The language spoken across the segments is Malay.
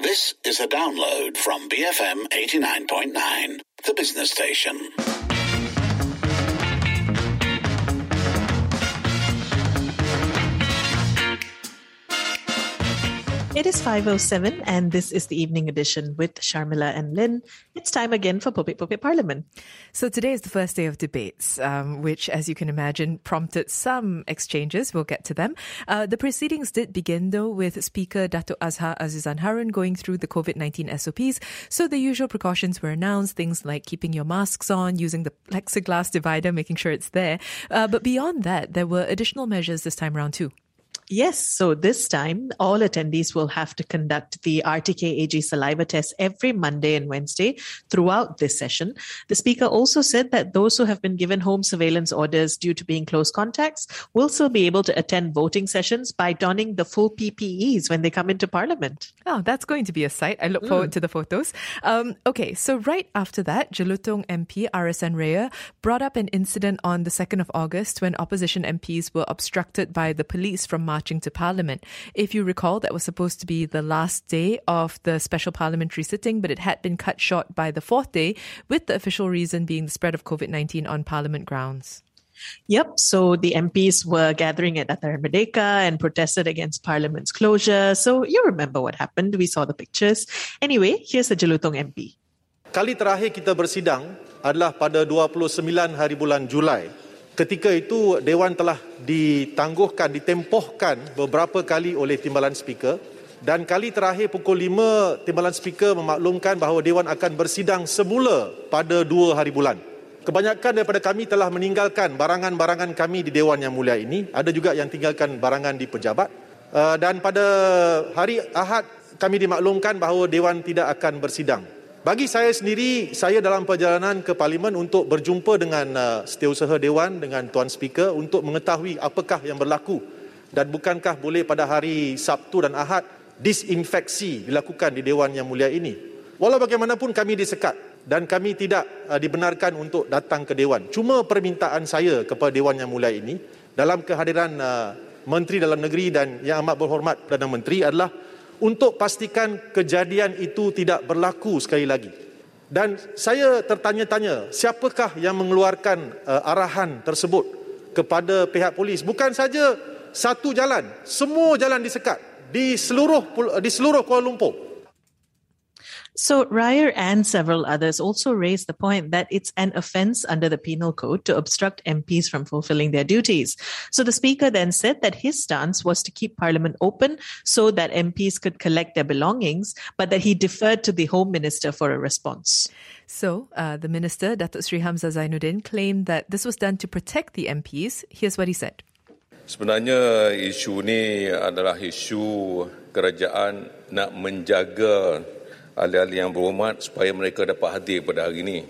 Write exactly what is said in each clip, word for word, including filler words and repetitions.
This is a download from B F M eighty-nine point nine, the business station. It is five oh seven and this is the evening edition with Sharmila and Lynn. It's time again for Popek Popek Parliament. So today is the first day of debates, um, which, as you can imagine, prompted some exchanges. We'll get to them. Uh, the proceedings did begin, though, with Speaker Dato' Azhar Azizan Harun going through the COVID nineteen S O Ps. So the usual precautions were announced, things like keeping your masks on, using the plexiglass divider, making sure it's there. Uh, but beyond that, there were additional measures this time around too. Yes, so this time, all attendees will have to conduct the R T K A G saliva test every Monday and Wednesday throughout this session. The Speaker also said that those who have been given home surveillance orders due to being close contacts will still be able to attend voting sessions by donning the full P P Es when they come into Parliament. Oh, that's going to be a sight. I look forward mm. to the photos. Um, okay, so right after that, Jelutong M P R S N Raya brought up an incident on the second of August when opposition M Ps were obstructed by the police from marching to Parliament. If you recall, that was supposed to be the last day of the special parliamentary sitting, but it had been cut short by the fourth day, with the official reason being the spread of COVID nineteen on Parliament grounds. Yep, so the M Ps were gathering at Dataran Merdeka and protested against Parliament's closure. So you remember what happened. We saw the pictures. Anyway, here's a Jelutong M P. Kali terakhir kita bersidang adalah pada dua puluh sembilan hari bulan Julai. Ketika itu, Dewan telah ditangguhkan, ditempohkan beberapa kali oleh Timbalan Speaker. Dan kali terakhir pukul lima, Timbalan Speaker memaklumkan bahawa Dewan akan bersidang semula pada dua hari bulan. Kebanyakan daripada kami telah meninggalkan barangan-barangan kami di Dewan Yang Mulia ini. Ada juga yang tinggalkan barangan di pejabat. Dan pada hari Ahad, kami dimaklumkan bahawa Dewan tidak akan bersidang. Bagi saya sendiri, saya dalam perjalanan ke Parlimen untuk berjumpa dengan uh, Setiausaha Dewan, dengan Tuan Speaker untuk mengetahui apakah yang berlaku dan bukankah boleh pada hari Sabtu dan Ahad disinfeksi dilakukan di Dewan Yang Mulia ini. Walau bagaimanapun kami disekat dan kami tidak uh, dibenarkan untuk datang ke Dewan. Cuma permintaan saya kepada Dewan Yang Mulia ini dalam kehadiran uh, Menteri Dalam Negeri dan Yang Amat Berhormat Perdana Menteri adalah untuk pastikan kejadian itu tidak berlaku sekali lagi. Dan saya tertanya-tanya, siapakah yang mengeluarkan uh, arahan tersebut kepada pihak polis? Bukan saja satu jalan, semua jalan disekat di seluruh di seluruh Kuala Lumpur. So Raya and several others also raised the point that it's an offence under the Penal Code to obstruct M Ps from fulfilling their duties. So the Speaker then said that his stance was to keep Parliament open so that M Ps could collect their belongings, but that he deferred to the Home Minister for a response. So uh, the Minister, Datuk Seri Hamzah Zainuddin, claimed that this was done to protect the M Ps. Here's what he said. Sebenarnya isu ni adalah isu kerajaan nak menjaga ahli-ahli yang berhormat supaya mereka dapat hadir pada hari ini.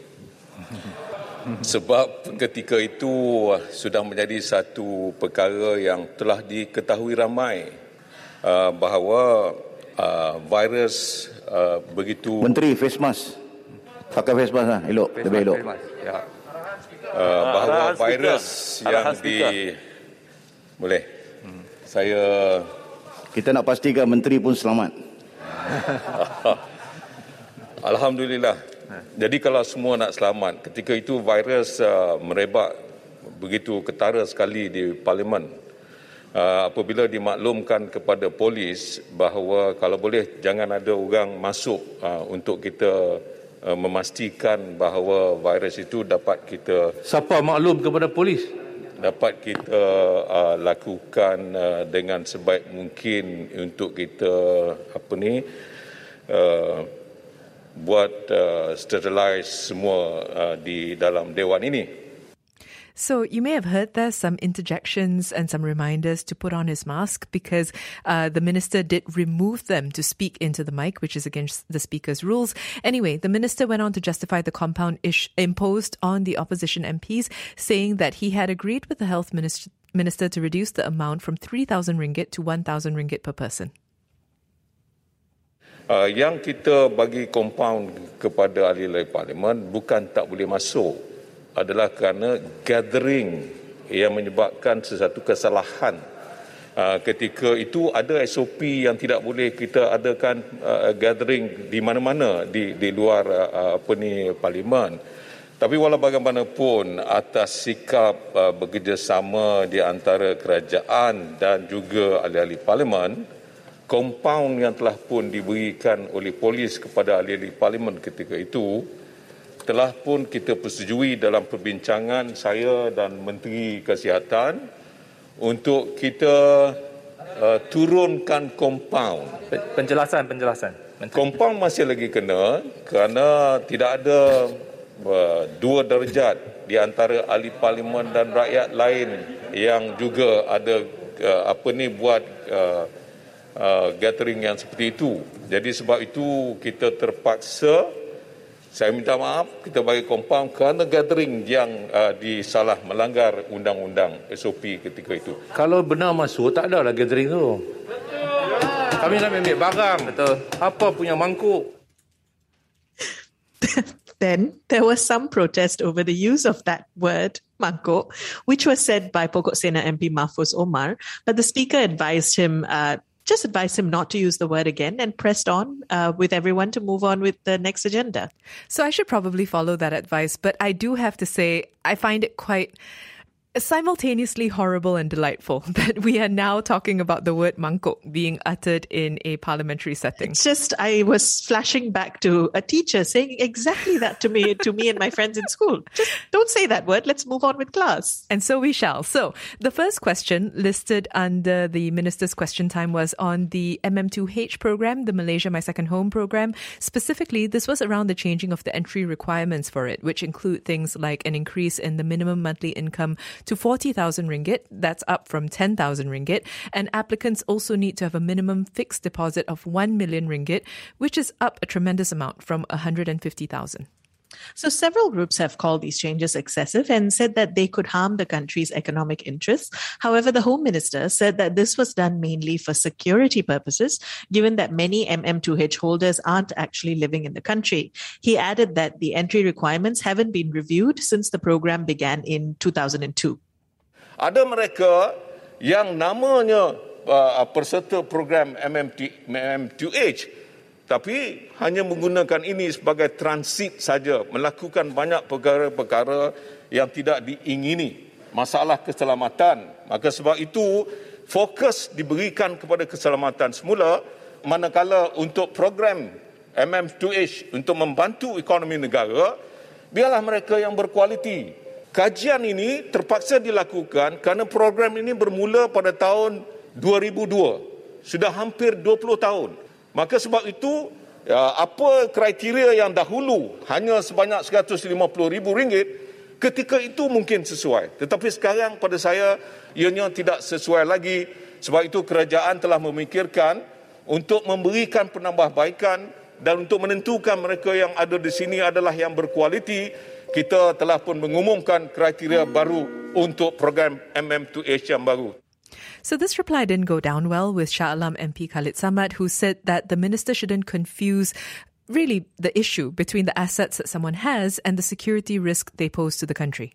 Sebab ketika itu sudah menjadi satu perkara yang telah diketahui ramai uh, bahawa uh, virus uh, begitu... Menteri, face mask. Pakai face mask lah, elok, lebih elok. Ya. Uh, bahawa virus yang di... Boleh. Hmm. Saya... Kita nak pastikan Menteri pun selamat. Alhamdulillah. Jadi kalau semua nak selamat, ketika itu virus uh, merebak begitu ketara sekali di Parlimen. Uh, apabila dimaklumkan kepada polis bahawa kalau boleh jangan ada orang masuk uh, untuk kita uh, memastikan bahawa virus itu dapat kita... Siapa maklum kepada polis? Dapat kita uh, lakukan uh, dengan sebaik mungkin untuk kita apa ni... Uh, buat uh, sterilize semua uh, di dalam Dewan ini. So you may have heard there some interjections and some reminders to put on his mask because uh, the minister did remove them to speak into the mic, which is against the speaker's rules. Anyway, the minister went on to justify the compound ish imposed on the opposition M Ps, saying that he had agreed with the health minister, minister to reduce the amount from three thousand ringgit to one thousand ringgit per person. Uh, yang kita bagi compound kepada ahli-ahli Parlimen bukan tak boleh masuk, adalah kerana gathering yang menyebabkan sesuatu kesalahan Uh, ketika itu ada S O P yang tidak boleh kita adakan uh, gathering di mana-mana di di luar uh, apa ni parlimen. Tapi walau bagaimanapun atas sikap uh, bekerjasama di antara kerajaan dan juga ahli-ahli parlimen, kompaun yang telah pun diberikan oleh polis kepada ahli-ahli parlimen ketika itu telah pun kita persetujui dalam perbincangan saya dan Menteri Kesihatan untuk kita uh, turunkan kompaun. Penjelasan, penjelasan. Kompaun masih lagi kena kerana tidak ada uh, dua darjat di antara ahli parlimen dan rakyat lain yang juga ada uh, apa ni buat uh, uh, gathering yang seperti itu. Jadi sebab itu kita terpaksa, saya minta maaf, kita bagi kompaun kerana gathering yang uh, disalah melanggar undang-undang S O P ketika itu. Kalau benar masuk, tak ada lah gathering tu. Kami nak ambil barang. Betul. Apa punya mangkuk? Then there was some protest over the use of that word, mangkuk, which was said by Pokok Sena M P Mahfuz Omar, but the speaker advised him uh, just advised him not to use the word again and pressed on uh, with everyone to move on with the next agenda. So I should probably follow that advice, but I do have to say I find it quite simultaneously horrible and delightful that we are now talking about the word mangkuk being uttered in a parliamentary setting. It's just, I was flashing back to a teacher saying exactly that to me, to me and my friends in school. Just don't say that word. Let's move on with class. And so we shall. So the first question listed under the Minister's question time was on the M M two H program, the Malaysia My Second Home program. Specifically, this was around the changing of the entry requirements for it, which include things like an increase in the minimum monthly income to forty thousand ringgit. That's up from ten thousand ringgit. And applicants also need to have a minimum fixed deposit of one million ringgit, which is up a tremendous amount from one hundred fifty thousand. So several groups have called these changes excessive and said that they could harm the country's economic interests. However, the Home Minister said that this was done mainly for security purposes, given that many M M two H holders aren't actually living in the country. He added that the entry requirements haven't been reviewed since the program began in two thousand two. Ada mereka yang namanya uh, peserta program M M two H, tapi hanya menggunakan ini sebagai transit saja, melakukan banyak perkara-perkara yang tidak diingini, masalah keselamatan. Maka sebab itu fokus diberikan kepada keselamatan semula, manakala untuk program M M two H untuk membantu ekonomi negara, biarlah mereka yang berkualiti. Kajian ini terpaksa dilakukan kerana program ini bermula pada tahun dua ribu dua. Sudah hampir dua puluh tahun. Maka sebab itu, apa kriteria yang dahulu hanya sebanyak seratus lima puluh ribu ringgit, ketika itu mungkin sesuai. Tetapi sekarang pada saya, ianya tidak sesuai lagi. Sebab itu kerajaan telah memikirkan untuk memberikan penambahbaikan dan untuk menentukan mereka yang ada di sini adalah yang berkualiti. Kita telah pun mengumumkan kriteria baru untuk program M M two H yang baru. So this reply didn't go down well with Shah Alam M P Khalid Samad, who said that the minister shouldn't confuse really the issue between the assets that someone has and the security risk they pose to the country.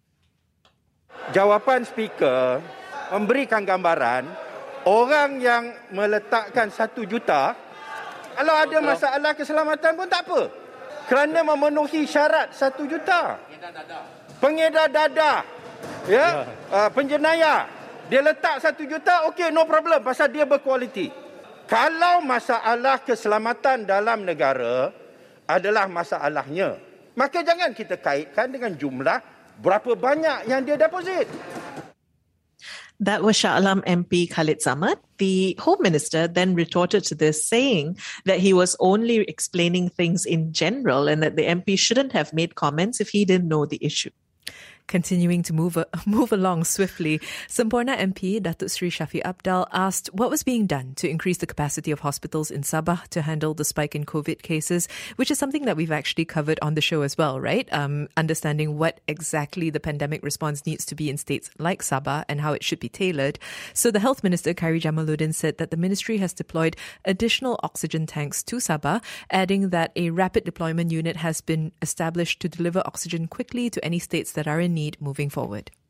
Jawapan speaker memberikan gambaran orang yang meletakkan satu juta, kalau ada masalah keselamatan pun tak apa. Kerana memenuhi syarat satu juta. Pengedar dadah. Ya, uh, penjenayah. Dia letak satu juta, okey, no problem. Pasal dia berkualiti. Kalau masalah keselamatan dalam negara adalah masalahnya, maka jangan kita kaitkan dengan jumlah berapa banyak yang dia deposit. That was Shah Alam M P Khalid Samad. The Home Minister then retorted to this, saying that he was only explaining things in general and that the M P shouldn't have made comments if he didn't know the issue. Continuing to move uh, move along swiftly, Semporna M P Datuk Sri Shafiq Abdal asked what was being done to increase the capacity of hospitals in Sabah to handle the spike in COVID cases, which is something that we've actually covered on the show as well, right? Um, understanding what exactly the pandemic response needs to be in states like Sabah and how it should be tailored. So the Health Minister, Khairi Jamaluddin, said that the ministry has deployed additional oxygen tanks to Sabah, adding that a rapid deployment unit has been established to deliver oxygen quickly to any states that are in need moving forward.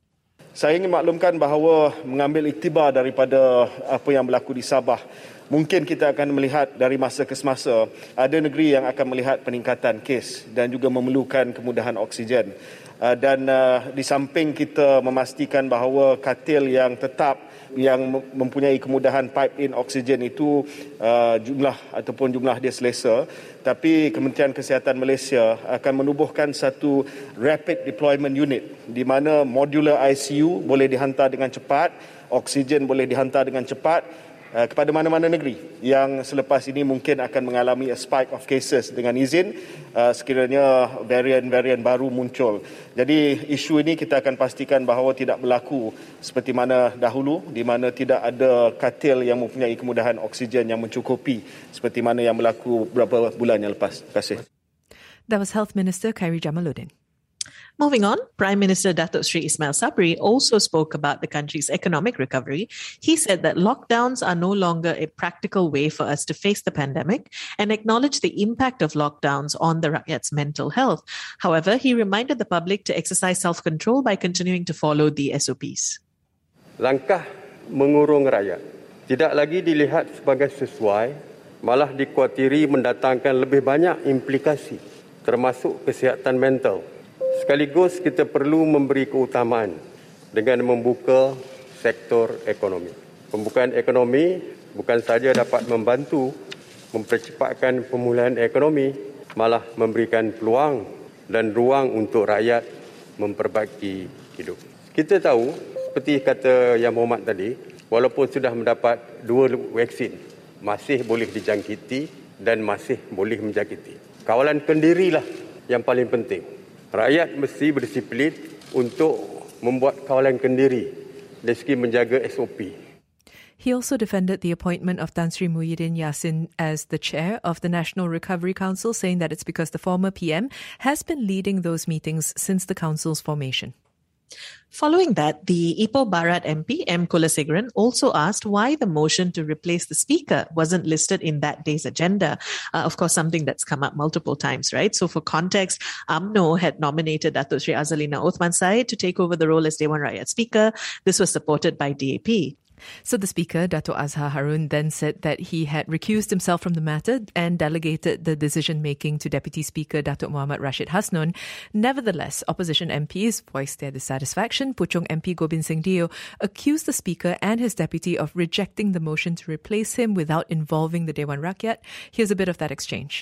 Saya ingin maklumkan bahawa mengambil iktibar daripada apa yang berlaku di Sabah, mungkin kita akan melihat dari masa ke semasa ada negeri yang akan melihat peningkatan kes dan juga memerlukan kemudahan oksigen. Dan di samping kita memastikan bahawa katil yang tetap yang mempunyai kemudahan pipe in oksigen itu uh, jumlah ataupun jumlah dia selesa, tapi Kementerian Kesihatan Malaysia akan menubuhkan satu rapid deployment unit di mana modular I C U boleh dihantar dengan cepat, oksigen boleh dihantar dengan cepat uh, kepada mana-mana negeri yang selepas ini mungkin akan mengalami a spike of cases dengan izin uh, sekiranya varian-varian baru muncul. Jadi isu ini kita akan pastikan bahawa tidak berlaku seperti mana dahulu di mana tidak ada katil yang mempunyai kemudahan oksigen yang mencukupi seperti mana yang berlaku beberapa bulan yang lepas. Terima kasih. That was Health Minister Khairi Jamaluddin. Moving on, Prime Minister Datuk Sri Ismail Sabri also spoke about the country's economic recovery. He said that lockdowns are no longer a practical way for us to face the pandemic and acknowledged the impact of lockdowns on the rakyat's mental health. However, he reminded the public to exercise self-control by continuing to follow the S O Ps. Langkah mengurung rakyat tidak lagi dilihat sebagai sesuai, malah dikuatiri mendatangkan lebih banyak implikasi termasuk kesihatan mental. Sekaligus kita perlu memberi keutamaan dengan membuka sektor ekonomi. Pembukaan ekonomi bukan sahaja dapat membantu mempercepatkan pemulihan ekonomi, malah memberikan peluang dan ruang untuk rakyat memperbaiki hidup. Kita tahu, seperti kata Yang Mohamad tadi, walaupun sudah mendapat dua vaksin, masih boleh dijangkiti dan masih boleh menjangkiti. Kawalan kendirilah yang paling penting. Rakyat mesti berdisiplin untuk membuat kawalan kendiri dari segi menjaga S O P. He also defended the appointment of Tan Sri Muhyiddin Yassin as the chair of the National Recovery Council, saying that it's because the former P M has been leading those meetings since the council's formation. Following that, the Ipoh Barat M P M Kulasegaran also asked why the motion to replace the speaker wasn't listed in that day's agenda. Uh, of course, something that's come up multiple times, right? So for context, U M N O had nominated Datuk Sri Azalina Othman Said to take over the role as Dewan Rakyat Speaker. This was supported by D A P. So the Speaker, Dato' Azhar Harun, then said that he had recused himself from the matter and delegated the decision-making to Deputy Speaker Datuk Muhammad Rashid Hasnun. Nevertheless, opposition M Ps voiced their dissatisfaction. Puchong M P Gobind Singh Dio accused the Speaker and his deputy of rejecting the motion to replace him without involving the Dewan Rakyat. Here's a bit of that exchange.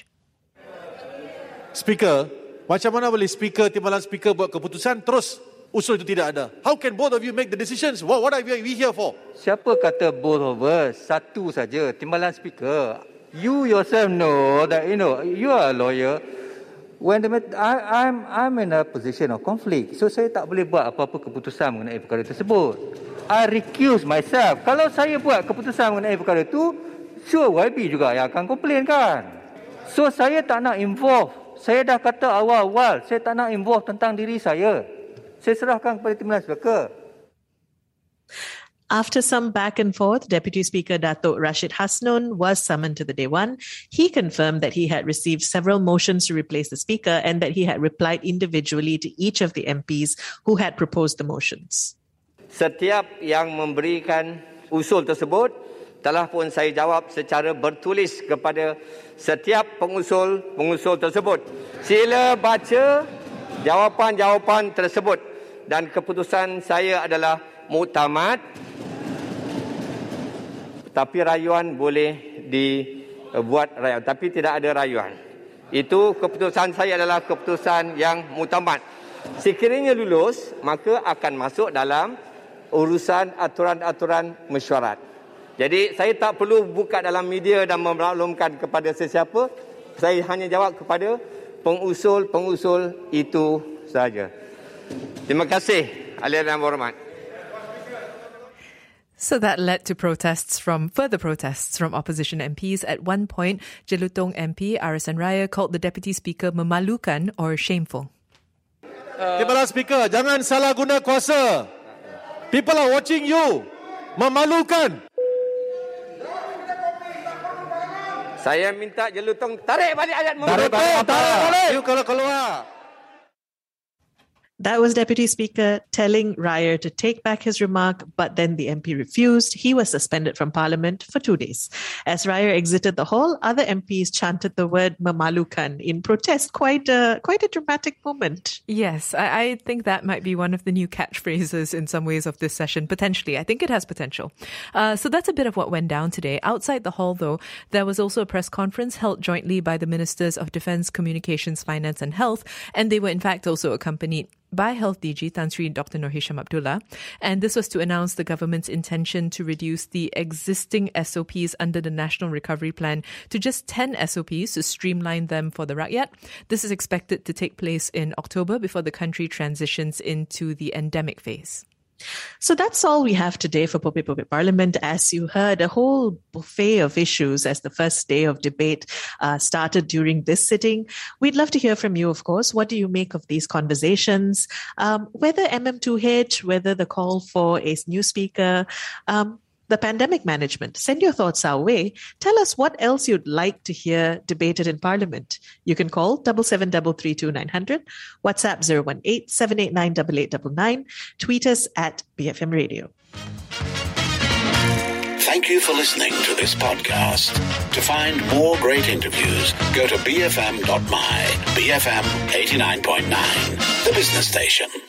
Speaker, macam mana boleh Speaker, timbalan Speaker buat keputusan terus usul itu tidak ada? How can both of you make the decisions? What, what are we here for? Siapa kata both of us? Satu saja, timbalan speaker. You yourself know that, you know, you are a lawyer. When the, I, I'm I'm in a position of conflict, so saya tak boleh buat apa-apa keputusan mengenai perkara tersebut. I recuse myself. Kalau saya buat keputusan mengenai perkara itu, sure Y B juga yang akan komplain kan. So saya tak nak involve. Saya dah kata awal-awal, saya tak nak involve tentang diri saya. Saya serahkan kepada timbalan speaker. After some back and forth, Deputy Speaker Datuk Rashid Hasnun was summoned to the Dewan. He confirmed that he had received several motions to replace the Speaker and that he had replied individually to each of the M Ps who had proposed the motions. Setiap yang memberikan usul tersebut telah pun saya jawab secara bertulis kepada setiap pengusul-pengusul tersebut. Sila baca jawapan-jawapan tersebut dan keputusan saya adalah muktamad, tapi rayuan boleh dibuat rayuan, tapi tidak ada rayuan. Itu keputusan saya adalah keputusan yang muktamad. Sekiranya lulus, maka akan masuk dalam urusan aturan-aturan mesyuarat. Jadi saya tak perlu buka dalam media dan memaklumkan kepada sesiapa. Saya hanya jawab kepada pengusul-pengusul itu saja. Terima kasih, ahli dan berhormat. So that led to protests from further protests from opposition M Ps. At one point, Jelutong M P Arisan Raya called the Deputy Speaker memalukan or shameful. Timbalan Speaker, jangan salah guna kuasa. People are watching you. Memalukan. Saya minta Jelutong tarik balik ayat memalukan. Tarik balik. You kalau keluar. That was Deputy Speaker telling Ryer to take back his remark, but then the M P refused. He was suspended from Parliament for two days. As Ryer exited the hall, other M Ps chanted the word "memalukan" in protest. Quite a, quite a dramatic moment. Yes, I, I think that might be one of the new catchphrases in some ways of this session. Potentially. I think it has potential. Uh, so that's a bit of what went down today. Outside the hall, though, there was also a press conference held jointly by the Ministers of Defence, Communications, Finance and Health, and they were in fact also accompanied by Health D G Tan Sri Doctor Noor Hisham Abdullah. And this was to announce the government's intention to reduce the existing S O Ps under the National Recovery Plan to just ten S O Ps to streamline them for the Rakyat. This is expected to take place in October before the country transitions into the endemic phase. So that's all we have today for Pope Pope Parliament. As you heard, a whole buffet of issues as the first day of debate uh, started during this sitting. We'd love to hear from you, of course. What do you make of these conversations? Um, whether M M two H, whether the call for a new speaker, um, the pandemic management. Send your thoughts our way. Tell us what else you'd like to hear debated in Parliament. You can call double seven double three two nine hundred, WhatsApp zero one eight seven eight nine eight eight nine nine, tweet us at B F M Radio. Thank you for listening to this podcast. To find more great interviews, go to b f m dot my, B F M eighty-nine point nine, the business station.